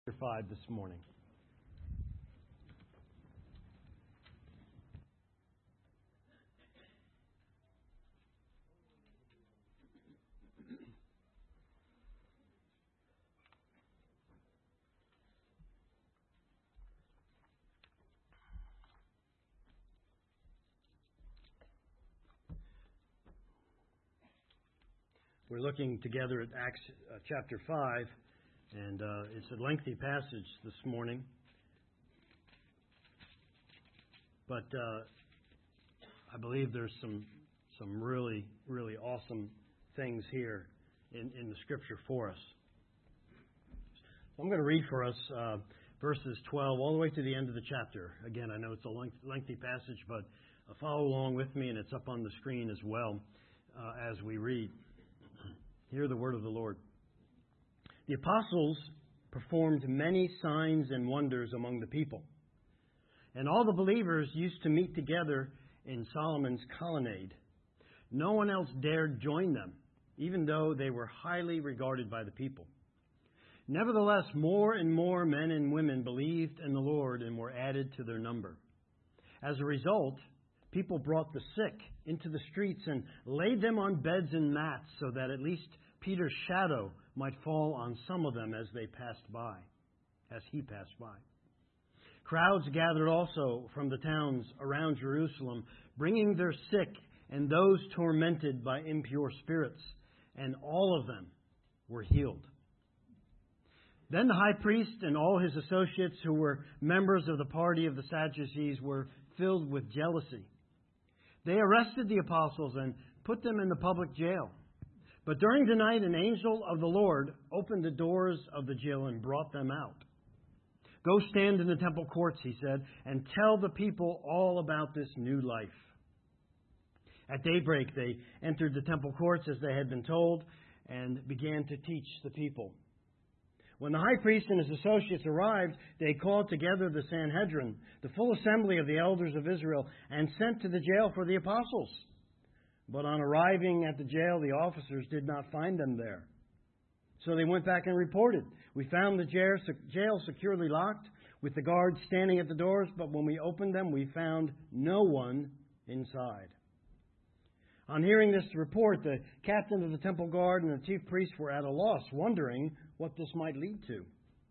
5 this morning. We're looking together at Acts chapter 5, and it's a lengthy passage this morning. But I believe there's some really, really awesome things here in the Scripture for us. So I'm going to read for us verses 12 all the way to the end of the chapter. Again, I know it's a lengthy passage, but follow along with me, and it's up on the screen as well as we read. Hear the word of the Lord. The apostles performed many signs and wonders among the people, and all the believers used to meet together in Solomon's colonnade. No one else dared join them, even though they were highly regarded by the people. Nevertheless, more and more men and women believed in the Lord and were added to their number. As a result, people brought the sick into the streets and laid them on beds and mats so that at least Peter's shadow might fall on some of them as he passed by. Crowds gathered also from the towns around Jerusalem, bringing their sick and those tormented by impure spirits, and all of them were healed. Then the high priest and all his associates, who were members of the party of the Sadducees, were filled with jealousy. They arrested the apostles and put them in the public jail. But during the night, an angel of the Lord opened the doors of the jail and brought them out. Go stand in the temple courts, he said, and tell the people all about this new life. At daybreak, they entered the temple courts as they had been told and began to teach the people. When the high priest and his associates arrived, they called together the Sanhedrin, the full assembly of the elders of Israel, and sent to the jail for the apostles. But on arriving at the jail, the officers did not find them there. So they went back and reported, "We found the jail securely locked, with the guards standing at the doors, but when we opened them, we found no one inside." On hearing this report, the captain of the temple guard and the chief priests were at a loss, wondering what this might lead to.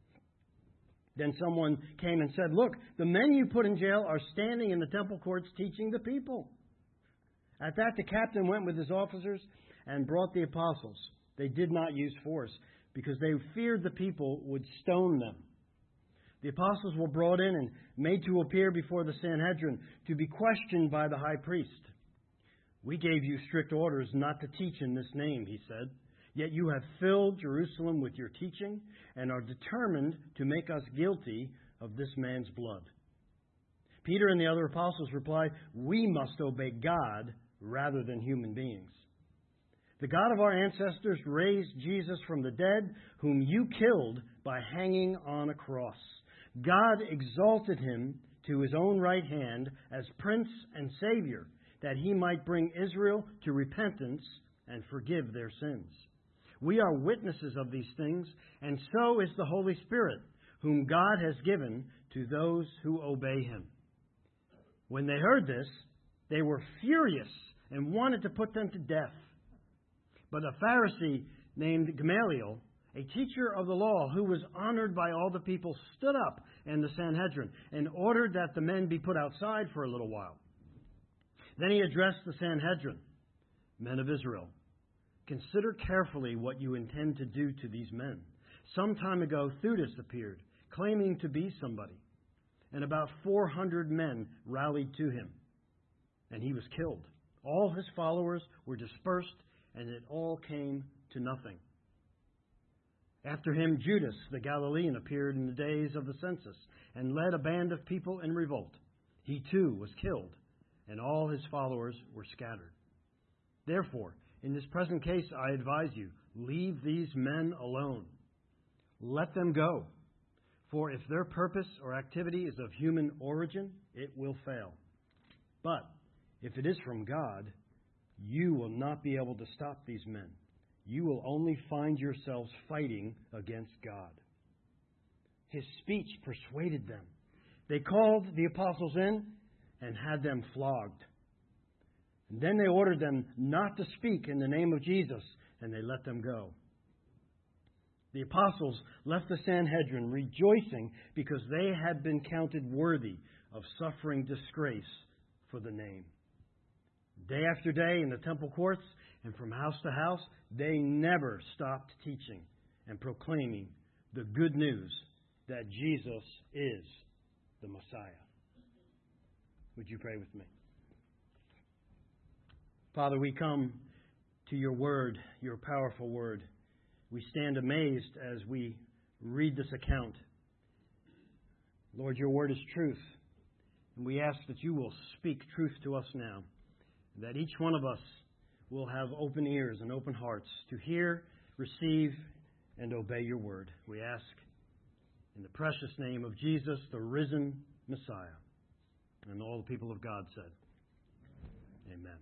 Then someone came and said, "Look, the men you put in jail are standing in the temple courts teaching the people." At that, the captain went with his officers and brought the apostles. They did not use force because they feared the people would stone them. The apostles were brought in and made to appear before the Sanhedrin to be questioned by the high priest. "We gave you strict orders not to teach in this name," he said. "Yet you have filled Jerusalem with your teaching and are determined to make us guilty of this man's blood." Peter and the other apostles replied, "We must obey God rather than human beings. The God of our ancestors raised Jesus from the dead, whom you killed by hanging on a cross. God exalted him to his own right hand as Prince and Savior, that he might bring Israel to repentance and forgive their sins. We are witnesses of these things, and so is the Holy Spirit, whom God has given to those who obey him." When they heard this, they were furious and wanted to put them to death. But a Pharisee named Gamaliel, a teacher of the law who was honored by all the people, stood up in the Sanhedrin and ordered that the men be put outside for a little while. Then he addressed the Sanhedrin. "Men of Israel, consider carefully what you intend to do to these men. Some time ago, Theudas appeared, claiming to be somebody, and about 400 men rallied to him, and he was killed. All his followers were dispersed, and it all came to nothing. After him, Judas the Galilean appeared in the days of the census and led a band of people in revolt. He too was killed, and all his followers were scattered. Therefore, in this present case, I advise you, leave these men alone. Let them go. For if their purpose or activity is of human origin, it will fail. But if it is from God, you will not be able to stop these men. You will only find yourselves fighting against God." his speech persuaded them. They called the apostles in and had them flogged. And then they ordered them not to speak in the name of Jesus, and they let them go. The apostles left the Sanhedrin rejoicing because they had been counted worthy of suffering disgrace for the name. Day after day in the temple courts and from house to house, they never stopped teaching and proclaiming the good news that Jesus is the Messiah. Would you pray with me? Father, we come to your word, your powerful word. We stand amazed as we read this account. Lord, your word is truth. And we ask that you will speak truth to us now. That each one of us will have open ears and open hearts to hear, receive, and obey your word. We ask in the precious name of Jesus, the risen Messiah. And all the people of God said, amen.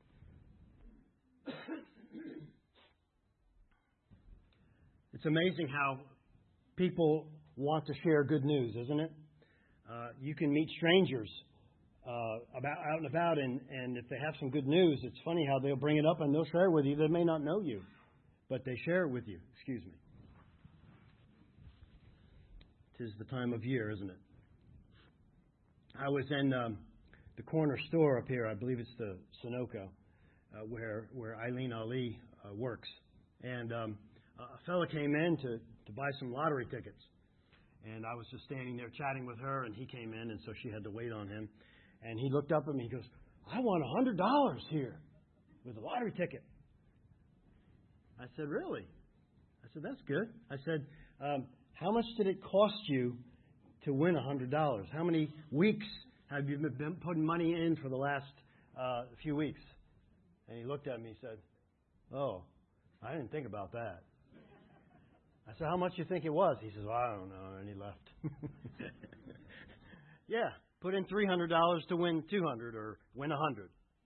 It's amazing how people want to share good news, isn't it? You can meet strangers out and about, and if they have some good news, it's funny how they'll bring it up and they'll share it with you. They may not know you, but they share it with you. Excuse me. 'Tis the time of year, isn't it? I was in the corner store up here. I believe it's the Sunoco, where Eileen Ali works. And a fella came in to buy some lottery tickets. And I was just standing there chatting with her, and he came in, and so she had to wait on him. And he looked up at me. He goes, "I won $100 here with a lottery ticket." I said, "Really?" I said, "That's good." I said, "How much did it cost you to win $100? How many weeks have you been putting money in for the last few weeks?" And he looked at me and said, "Oh, I didn't think about that." I said, "How much do you think it was?" He says, "Well, I don't know." And he left. Yeah, put in $300 to win 200 or win 100.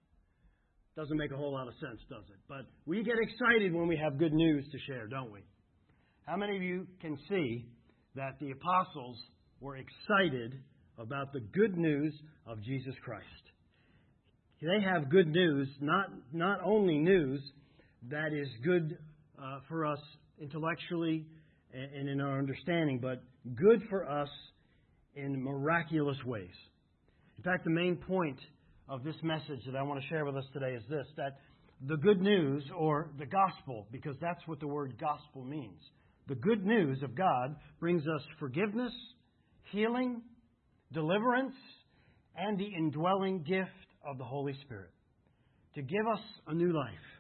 Doesn't make a whole lot of sense, does it? But we get excited when we have good news to share, don't we? How many of you can see that the apostles were excited about the good news of Jesus Christ? They have good news, not only news that is good for us intellectually and in our understanding, but good for us in miraculous ways. In fact, the main point of this message that I want to share with us today is this, that the good news, or the gospel, because that's what the word gospel means, the good news of God brings us forgiveness, healing, deliverance, and the indwelling gift of the Holy Spirit to give us a new life.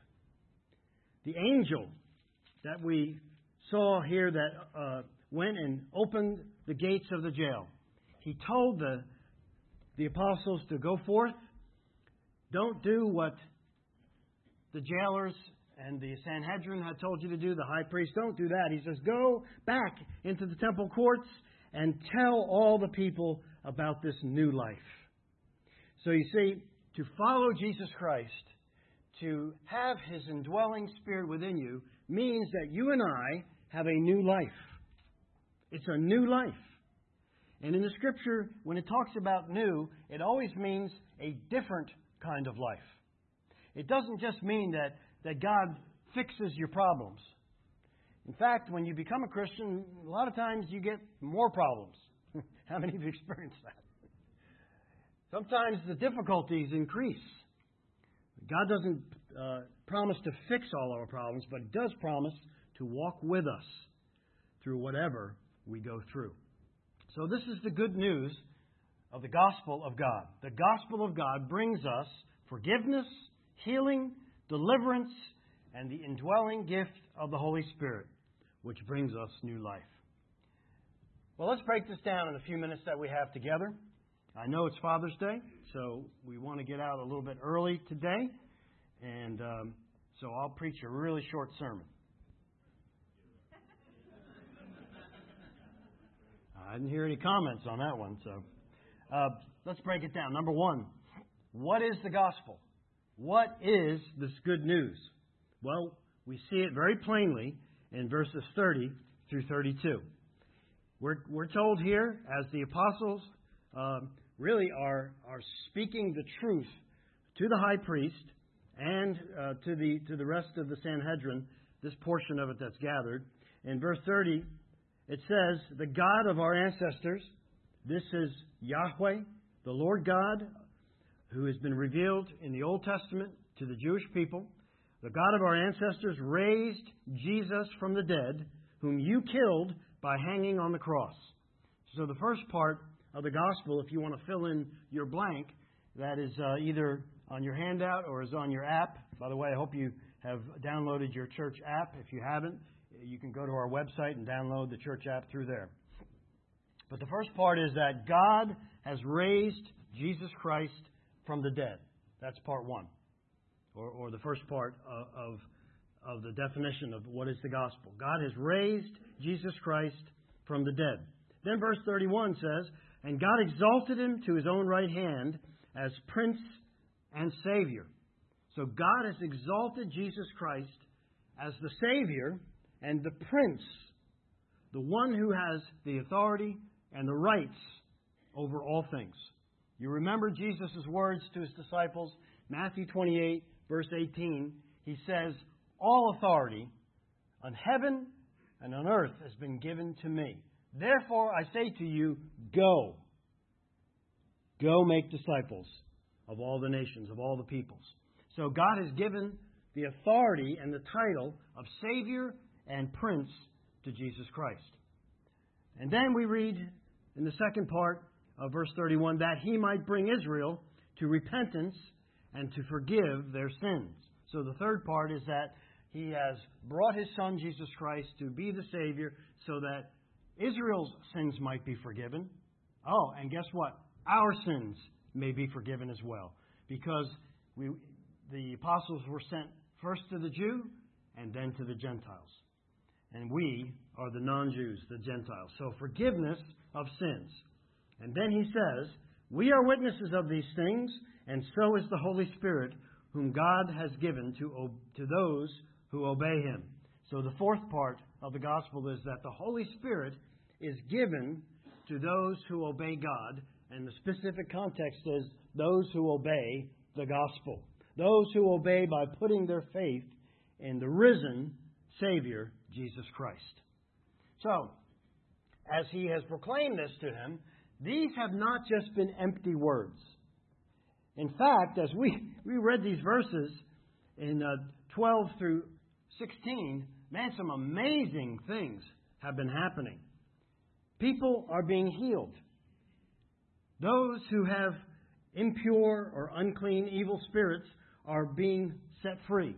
The angel that we saw here that went and opened the gates of the jail, he told the apostles to go forth. Don't do what the jailers and the Sanhedrin had told you to do, the high priest. Don't do that. He says, go back into the temple courts and tell all the people about this new life. So you see, to follow Jesus Christ, to have His indwelling Spirit within you, means that you and I have a new life. It's a new life. And in the Scripture, when it talks about new, it always means a different kind of life. It doesn't just mean that God fixes your problems. In fact, when you become a Christian, a lot of times you get more problems. How many of you experienced that? Sometimes the difficulties increase. God doesn't promise to fix all our problems, but He does promise to walk with us through whatever we go through. So this is the good news of the gospel of God. The gospel of God brings us forgiveness, healing, deliverance, and the indwelling gift of the Holy Spirit, which brings us new life. Well, let's break this down in a few minutes that we have together. I know it's Father's Day, so we want to get out a little bit early today, and so I'll preach a really short sermon. I didn't hear any comments on that one, so let's break it down. Number one, what is the gospel? What is this good news? Well, we see it very plainly in verses 30 through 32, We're told here, as the apostles really are speaking the truth to the high priest and to the rest of the Sanhedrin, this portion of it that's gathered. In verse 30, it says, "The God of our ancestors," this is Yahweh, the Lord God, who has been revealed in the Old Testament to the Jewish people. "The God of our ancestors raised Jesus from the dead, whom you killed by hanging on the cross." So the first part of the gospel, if you want to fill in your blank, that is either on your handout or is on your app. By the way, I hope you have downloaded your church app. If you haven't, you can go to our website and download the church app through there. But the first part is that God has raised Jesus Christ from the dead. That's part one, or the first part of the definition of what is the gospel. God has raised Jesus Christ from the dead. Then verse 31 says, "And God exalted him to his own right hand as Prince and Savior." So God has exalted Jesus Christ as the Savior and the Prince, the one who has the authority and the rights over all things. You remember Jesus' words to his disciples, Matthew 28, verse 18. He says, "All authority on heaven and on earth has been given to me. Therefore, I say to you, go. Go make disciples of all the nations, of all the peoples." So God has given the authority and the title of Savior and Prince to Jesus Christ. And then we read in the second part of verse 31, "that he might bring Israel to repentance and to forgive their sins." So the third part is that he has brought his Son, Jesus Christ, to be the Savior so that Israel's sins might be forgiven. Oh, and guess what? Our sins may be forgiven as well. Because the apostles were sent first to the Jew and then to the Gentiles. And we are the non-Jews, the Gentiles. So forgiveness of sins. And then he says, "We are witnesses of these things, and so is the Holy Spirit, whom God has given to those who obey him." So the fourth part of the gospel is that the Holy Spirit is given to those who obey God. And the specific context is those who obey the gospel. Those who obey by putting their faith in the risen Savior, Jesus Christ. So, as he has proclaimed this to him, these have not just been empty words. In fact, as we read these verses in 12 through 16, man, some amazing things have been happening. People are being healed. Those who have impure or unclean evil spirits are being set free.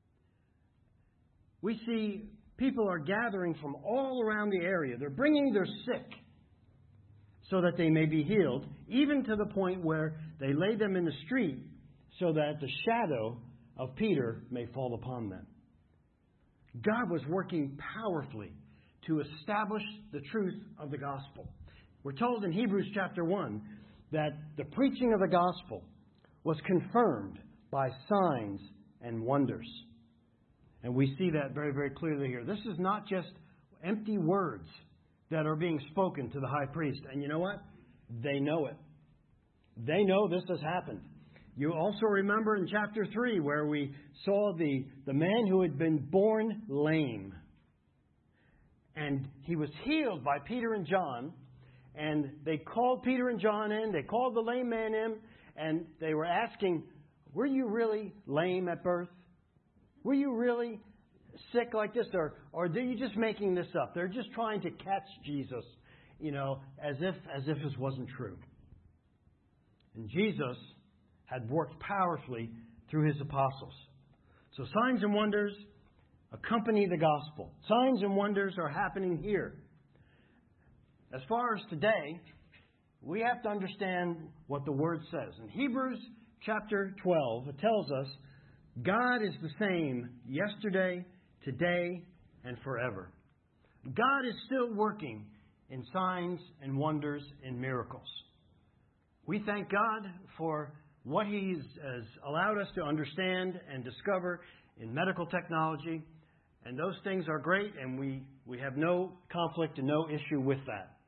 We see people are gathering from all around the area. They're bringing their sick so that they may be healed, even to the point where they lay them in the street so that the shadow of Peter may fall upon them. God was working powerfully to establish the truth of the gospel. We're told in Hebrews chapter 1 that the preaching of the gospel was confirmed by signs and wonders. And we see that very, very clearly here. This is not just empty words that are being spoken to the high priest. And you know what? They know it. They know this has happened. You also remember in chapter 3 where we saw the man who had been born lame. And he was healed by Peter and John. And they called Peter and John in. They called the lame man in. And they were asking, "Were you really lame at birth? Were you really sick like this? Or are you just making this up?" They're just trying to catch Jesus, as if this wasn't true. And Jesus had worked powerfully through his apostles. So signs and wonders accompany the gospel. Signs and wonders are happening here. As far as today, we have to understand what the Word says. In Hebrews chapter 12, it tells us God is the same yesterday, today, and forever. God is still working in signs and wonders and miracles. We thank God for what He has allowed us to understand and discover in medical technology. And those things are great, and we have no conflict and no issue with that.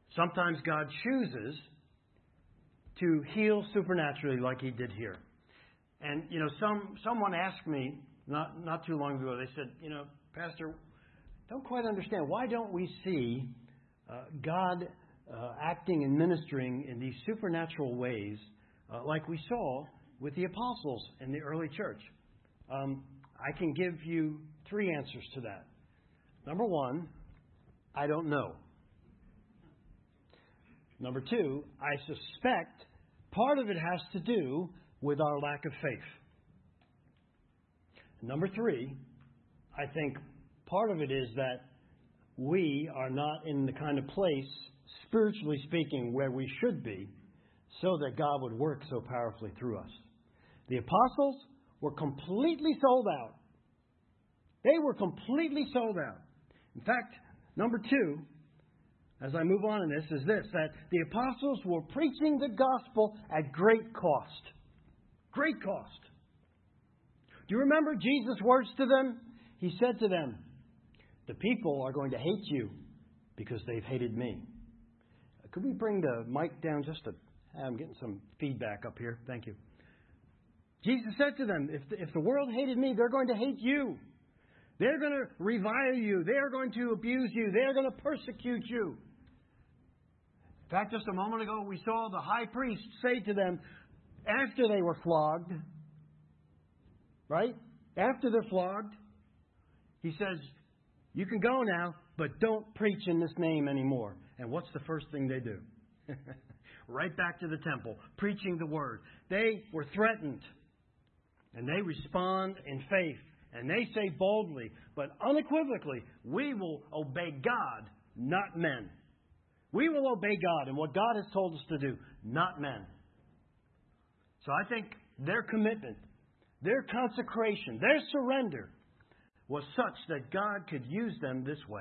Sometimes God chooses to heal supernaturally like He did here. And, someone asked me not too long ago, they said, Pastor, don't quite understand. Why don't we see God acting and ministering in these supernatural ways like we saw with the apostles in the early church? I can give you 3 answers to that. Number 1, I don't know. Number 2, I suspect part of it has to do with our lack of faith. Number 3, I think part of it is that we are not in the kind of place, spiritually speaking, where we should be, so that God would work so powerfully through us. The apostles were completely sold out. They were completely sold out. In fact, number 2, as I move on in this, is this, that the apostles were preaching the gospel at great cost. Great cost. Do you remember Jesus' words to them? He said to them, the people are going to hate you because they've hated me. Could we bring the mic down just a... I'm getting some feedback up here. Thank you. Jesus said to them, if the world hated me, they're going to hate you. They're going to revile you. They're going to abuse you. They're going to persecute you. In fact, just a moment ago, we saw the high priest say to them, after they were flogged, right? After they're flogged, he says, you can go now, but don't preach in this name anymore. And what's the first thing they do? Right back to the temple, preaching the word. They were threatened. And they respond in faith. And they say boldly, but unequivocally, we will obey God, not men. We will obey God and what God has told us to do, not men. So I think their commitment, their consecration, their surrender was such that God could use them this way.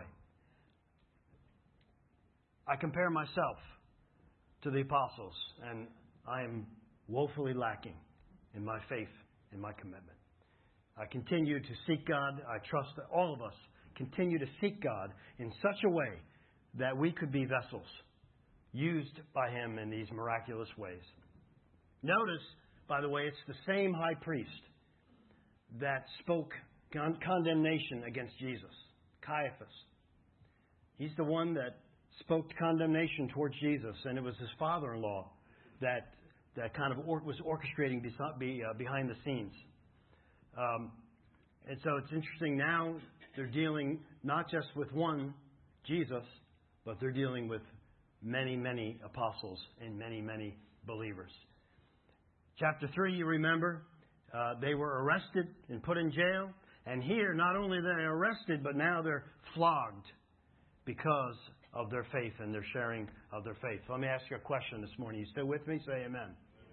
I compare myself to the apostles, and I am woefully lacking in my faith and my commitment. I continue to seek God. I trust that all of us continue to seek God in such a way that we could be vessels used by Him in these miraculous ways. Notice, by the way, it's the same high priest that spoke condemnation against Jesus, Caiaphas. He's the one that spoke condemnation towards Jesus, and it was his father-in-law that kind of was orchestrating behind the scenes. And so it's interesting now they're dealing not just with one, Jesus, but they're dealing with many, many apostles and many, many believers. Chapter 3, you remember, they were arrested and put in jail. And here, not only are they arrested, but now they're flogged because of their faith and their sharing of their faith. So let me ask you a question this morning. You still with me? Say amen.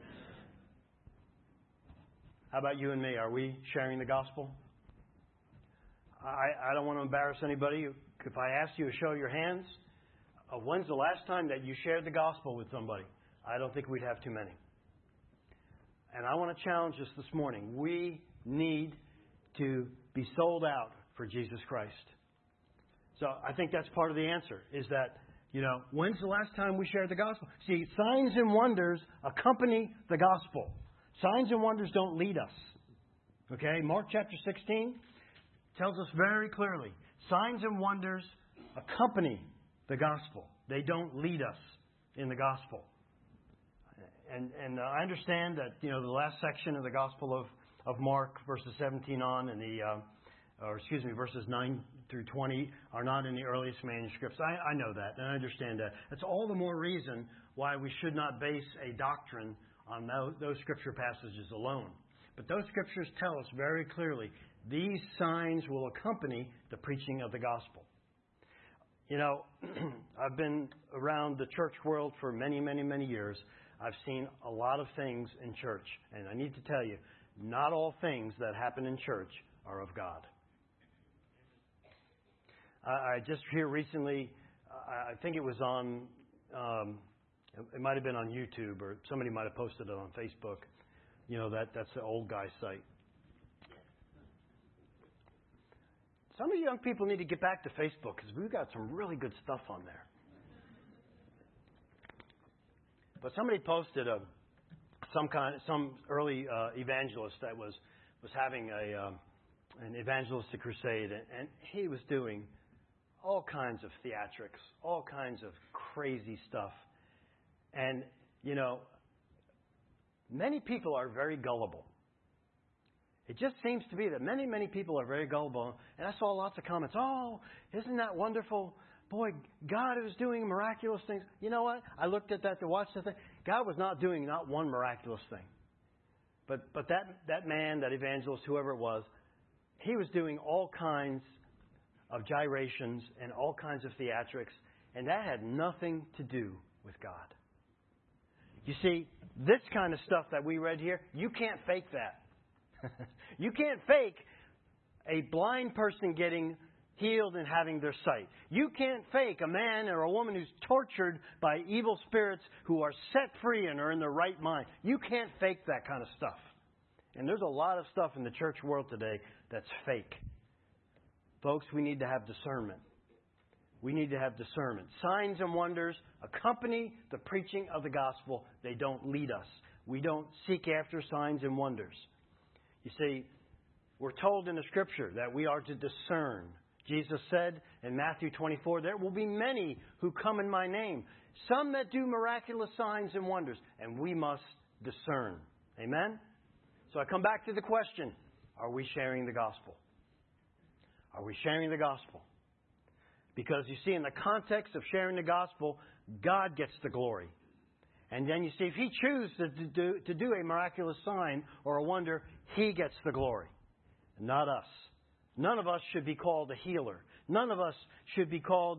How about you and me? Are we sharing the gospel? I don't want to embarrass anybody. If I asked you to show your hands, when's the last time that you shared the gospel with somebody? I don't think we'd have too many. And I want to challenge us this morning. We need to be sold out for Jesus Christ. So I think that's part of the answer, is that, when's the last time we shared the gospel? See, signs and wonders accompany the gospel. Signs and wonders don't lead us. Okay? Mark chapter 16 tells us very clearly, signs and wonders accompany the gospel. They don't lead us in the gospel. And I understand that, the last section of the Gospel of Mark, verses 17 on, and verses 9 through 20 are not in the earliest manuscripts. I know that, and I understand that. That's all the more reason why we should not base a doctrine on those scripture passages alone. But those scriptures tell us very clearly, these signs will accompany the preaching of the gospel. I've been around the church world for many, many, many years. I've seen a lot of things in church. And I need to tell you, not all things that happen in church are of God. I just here recently, I think it was on, it might have been on YouTube, or somebody might have posted it on Facebook. That's the old guy site. Some of you young people need to get back to Facebook because we've got some really good stuff on there. But somebody posted some early evangelist that was having an evangelistic crusade, and he was doing all kinds of theatrics, all kinds of crazy stuff. And, you know, many people are very gullible. It just seems to be that many, many people are very gullible. And I saw lots of comments, oh, isn't that wonderful? Boy, God is doing miraculous things. You know what? I looked at that to watch the thing. God was not doing not one miraculous thing. But that man, that evangelist, whoever it was, he was doing all kinds of gyrations and all kinds of theatrics. And that had nothing to do with God. You see, this kind of stuff that we read here, you can't fake that. You can't fake a blind person getting healed and having their sight. You can't fake a man or a woman who's tortured by evil spirits who are set free and are in their right mind. You can't fake that kind of stuff. And there's a lot of stuff in the church world today that's fake. Folks, we need to have discernment. We need to have discernment. Signs and wonders accompany the preaching of the gospel. They don't lead us. We don't seek after signs and wonders. You see, we're told in the Scripture that we are to discern. Jesus said in Matthew 24, there will be many who come in my name, some that do miraculous signs and wonders, and we must discern. Amen? So I come back to the question, are we sharing the gospel? Are we sharing the gospel? Because you see, in the context of sharing the gospel, God gets the glory. And then you see, if He chooses to do a miraculous sign or a wonder, He gets the glory, not us. None of us should be called a healer. None of us should be called,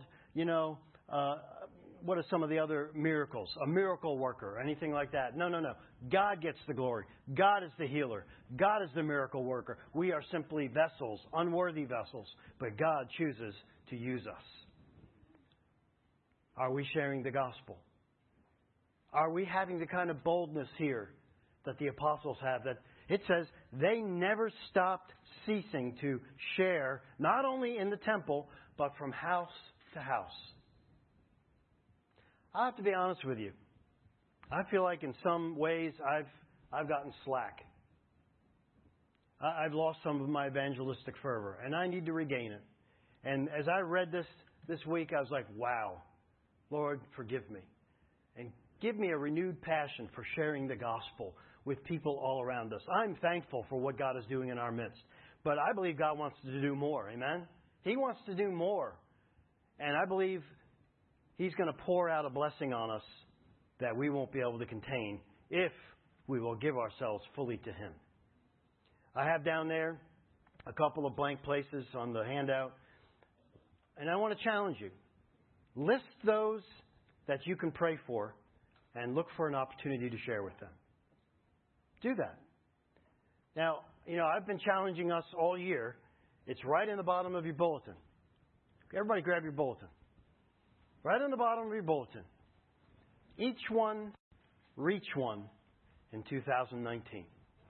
what are some of the other miracles? A miracle worker, anything like that. No. God gets the glory. God is the healer. God is the miracle worker. We are simply vessels, unworthy vessels, but God chooses to use us. Are we sharing the gospel? Are we having the kind of boldness here that the apostles have? That it says they never stopped ceasing to share, not only in the temple, but from house to house. I have to be honest with you. I feel like in some ways I've gotten slack. I've lost some of my evangelistic fervor, and I need to regain it. And as I read this week, I was like, wow, Lord, forgive me. And give me a renewed passion for sharing the gospel with people all around us. I'm thankful for what God is doing in our midst. But I believe God wants to do more. Amen? He wants to do more. And I believe He's going to pour out a blessing on us that we won't be able to contain if we will give ourselves fully to Him. I have down there a couple of blank places on the handout. And I want to challenge you. List those that you can pray for and look for an opportunity to share with them. Do that. Now, I've been challenging us all year. It's right in the bottom of your bulletin. Everybody grab your bulletin. Right on the bottom of your bulletin. Each one, reach one in 2019.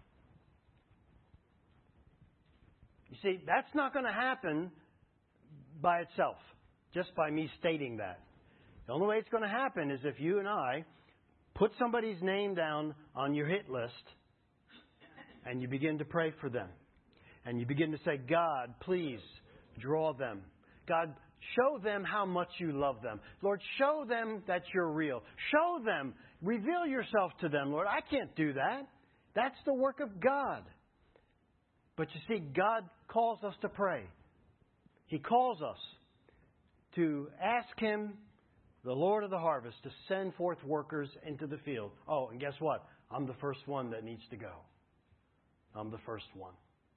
You see, that's not going to happen by itself, just by me stating that. The only way it's going to happen is if you and I put somebody's name down on your hit list and you begin to pray for them. And you begin to say, God, please draw them. God, show them how much you love them. Lord, show them that you're real. Show them. Reveal yourself to them, Lord. I can't do that. That's the work of God. But you see, God calls us to pray. He calls us to ask Him, the Lord of the harvest, to send forth workers into the field. Oh, and guess what? I'm the first one that needs to go. I'm the first one.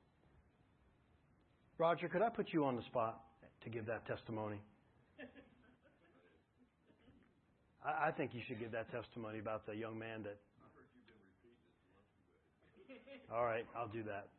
Roger, could I put you on the spot to give that testimony? I think you should give that testimony about the young man that... I heard you've been repeating this. All right, I'll do that.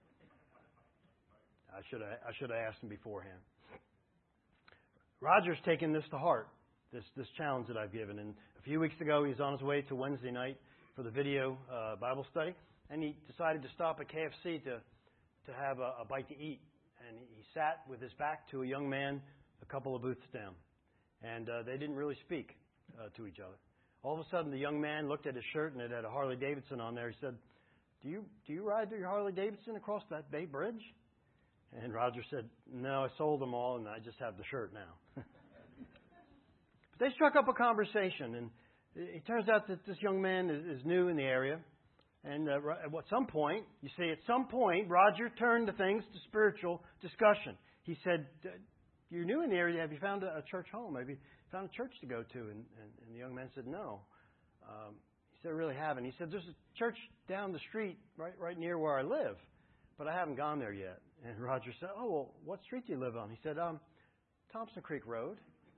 I should have asked him beforehand. Roger's taken this to heart, this challenge that I've given. And a few weeks ago, he was on his way to Wednesday night for the video Bible study, and he decided to stop at KFC to have a bite to eat. And he sat with his back to a young man a couple of booths down. And they didn't really speak to each other. All of a sudden, the young man looked at his shirt and it had a Harley Davidson on there. He said, Do you ride your Harley Davidson across that Bay Bridge? And Roger said, No, I sold them all and I just have the shirt now. But they struck up a conversation, and it turns out that this young man is new in the area. And at some point, Roger turned to things, to spiritual discussion. He said, You're new in the area. Have you found a church home? Have you found a church to go to? And the young man said, No. He said, I really haven't. He said, There's a church down the street right near where I live, but I haven't gone there yet. And Roger said, Oh, well, what street do you live on? He said, Thompson Creek Road.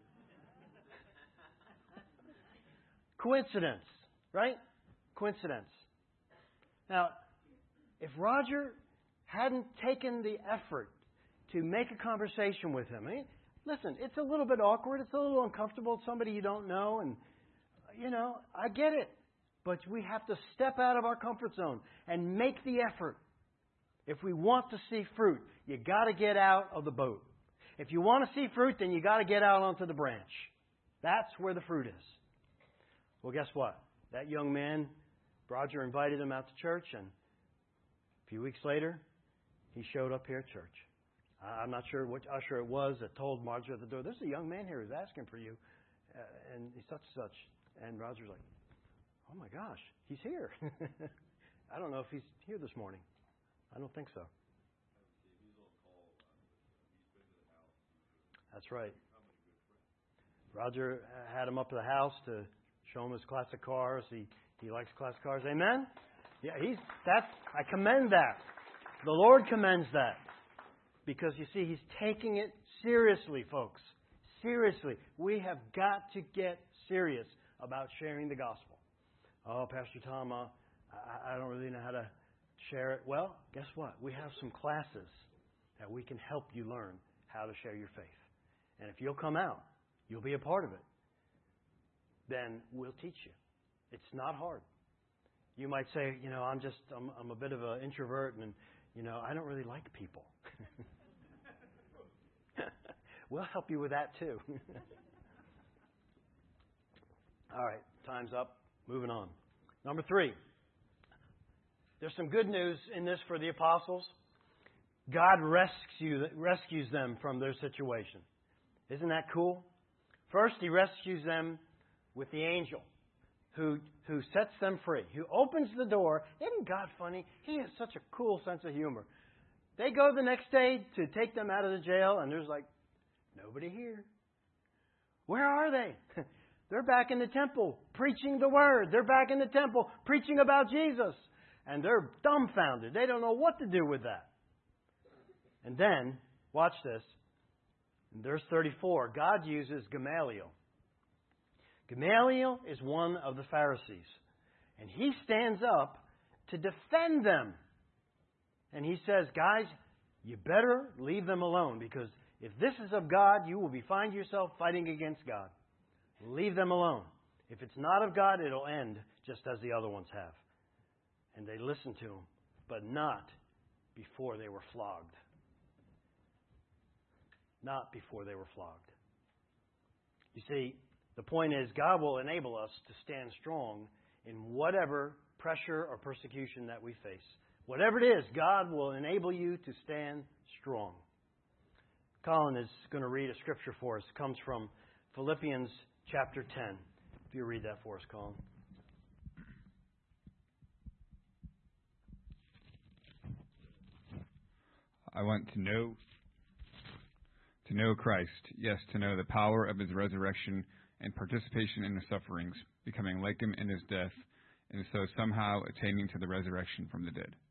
Coincidence, right? Coincidence. Now, if Roger hadn't taken the effort to make a conversation with him, listen, it's a little bit awkward. It's a little uncomfortable. It's somebody you don't know. And, I get it. But we have to step out of our comfort zone and make the effort. If we want to see fruit, you got to get out of the boat. If you want to see fruit, then you got to get out onto the branch. That's where the fruit is. Well, guess what? That young man, Roger invited him out to church, and a few weeks later, he showed up here at church. I'm not sure which usher it was that told Roger at the door, There's a young man here who's asking for you, and he's such and such. And Roger's like, Oh my gosh, he's here. I don't know if he's here this morning. I don't think so. That's right. Roger had him up to the house to show him his classic cars. He likes classic cars. Amen? Yeah, I commend that. The Lord commends that. Because you see, He's taking it seriously, folks. Seriously. We have got to get serious about sharing the gospel. Oh, Pastor Tom, I don't really know how to share it. Well, guess what? We have some classes that we can help you learn how to share your faith. And if you'll come out, you'll be a part of it. Then we'll teach you. It's not hard. You might say, I'm a bit of an introvert and, I don't really like people. We'll help you with that too. All right, time's up. Moving on. Number 3. There's some good news in this for the apostles. God rescues them from their situation. Isn't that cool? First, He rescues them with the angel who sets them free, who opens the door. Isn't God funny? He has such a cool sense of humor. They go the next day to take them out of the jail, and there's nobody here. Where are they? They're back in the temple preaching the word. They're back in the temple preaching about Jesus. And they're dumbfounded. They don't know what to do with that. And then, watch this. In verse 34, God uses Gamaliel. Gamaliel is one of the Pharisees. And he stands up to defend them. And he says, guys, you better leave them alone, because if this is of God, you will find yourself fighting against God. Leave them alone. If it's not of God, it'll end just as the other ones have. And they listened to him, but not before they were flogged. Not before they were flogged. You see, the point is, God will enable us to stand strong in whatever pressure or persecution that we face. Whatever it is, God will enable you to stand strong. Colin is going to read a scripture for us. It comes from Philippians chapter 10. If you read that for us, Colin. I want to know Christ, yes, to know the power of His resurrection and participation in His sufferings, becoming like Him in His death, and so somehow attaining to the resurrection from the dead.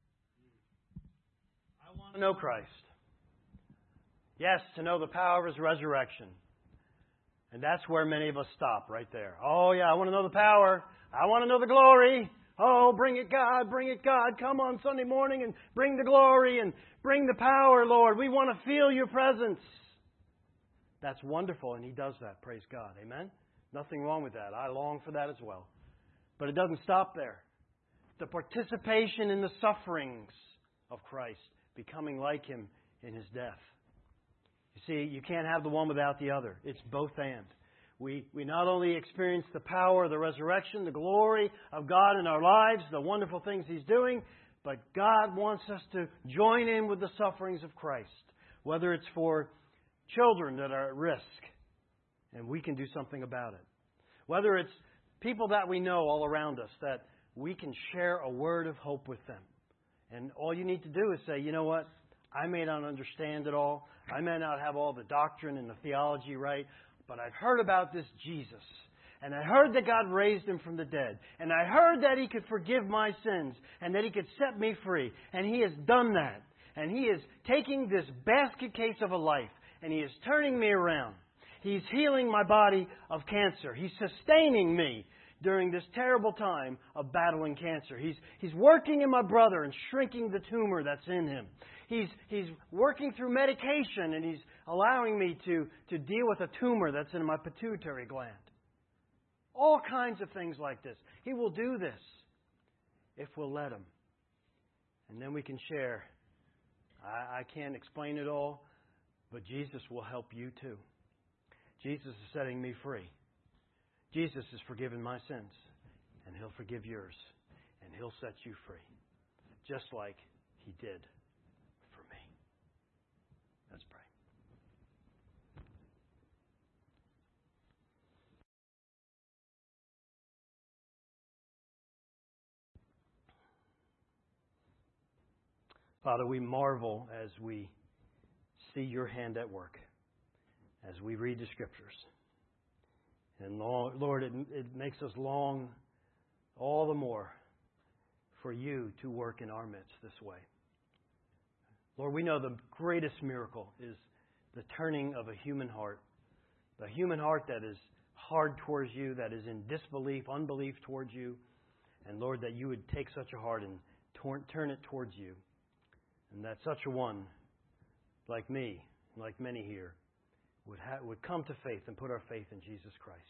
I want to know Christ. Yes, to know the power of His resurrection. And that's where many of us stop, right there. Oh, yeah, I want to know the power. I want to know the glory. Oh, bring it, God. Bring it, God. Come on Sunday morning and bring the glory and bring the power, Lord. We want to feel your presence. That's wonderful, and He does that. Praise God. Amen? Nothing wrong with that. I long for that as well. But it doesn't stop there. The participation in the sufferings of Christ, becoming like Him in His death. You see, you can't have the one without the other. It's both and. we not only experience the power of the resurrection, the glory of God in our lives, the wonderful things He's doing, but God wants us to join in with the sufferings of Christ, whether it's for children that are at risk, and we can do something about it. Whether it's people that we know all around us, that we can share a word of hope with them. And all you need to do is say, you know what? I may not understand it all. I may not have all the doctrine and the theology right, but I've heard about this Jesus. And I heard that God raised Him from the dead. And I heard that He could forgive my sins and that He could set me free. And He has done that. And He is taking this basket case of a life and He is turning me around. He's healing my body of cancer. He's sustaining me during this terrible time of battling cancer. He's working in my brother and shrinking the tumor that's in him. He's working through medication and He's allowing me to deal with a tumor that's in my pituitary gland. All kinds of things like this. He will do this if we'll let Him. And then we can share. I can't explain it all, but Jesus will help you too. Jesus is setting me free. Jesus has forgiven my sins, and He'll forgive yours, and He'll set you free, just like He did for me. Let's pray. Father, we marvel as we see Your hand at work, as we read the Scriptures. And Lord, it makes us long all the more for You to work in our midst this way. Lord, we know the greatest miracle is the turning of a human heart. The human heart that is hard towards You, that is in disbelief, unbelief towards You. And Lord, that You would take such a heart and turn it towards You. And that such a one, like me, like many here, would come to faith and put our faith in Jesus Christ.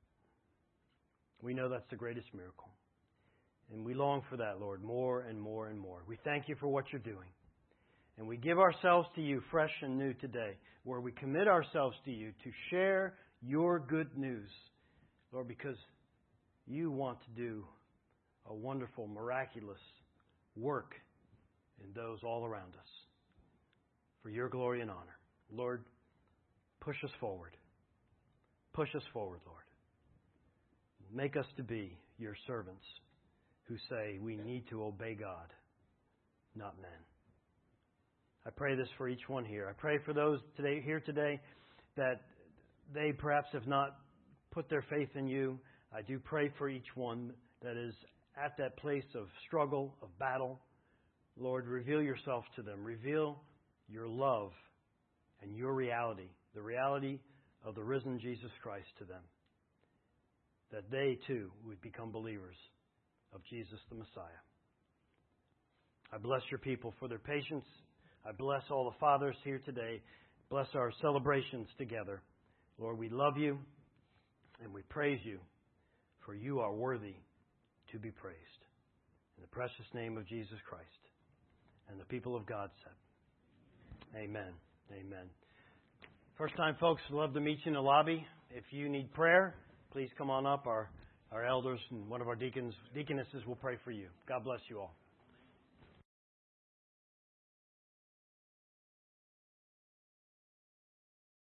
We know that's the greatest miracle. And we long for that, Lord, more and more and more. We thank You for what You're doing. And we give ourselves to You fresh and new today, where we commit ourselves to You to share Your good news, Lord, because You want to do a wonderful, miraculous work in those all around us for Your glory and honor. Lord, push us forward. Push us forward, Lord. Make us to be Your servants who say we need to obey God, not men. I pray this for each one here. I pray for those here today that they perhaps have not put their faith in You. I do pray for each one that is at that place of struggle, of battle. Lord, reveal Yourself to them. Reveal Your love and Your reality, the reality of the risen Jesus Christ to them, that they too would become believers of Jesus the Messiah. I bless Your people for their patience. I bless all the fathers here today. Bless our celebrations together. Lord, we love You and we praise You, for You are worthy to be praised. In the precious name of Jesus Christ. And the people of God said, Amen. Amen. First time, folks, we'd love to meet you in the lobby. If you need prayer, please come on up. Our elders and one of our deaconesses will pray for you. God bless you all.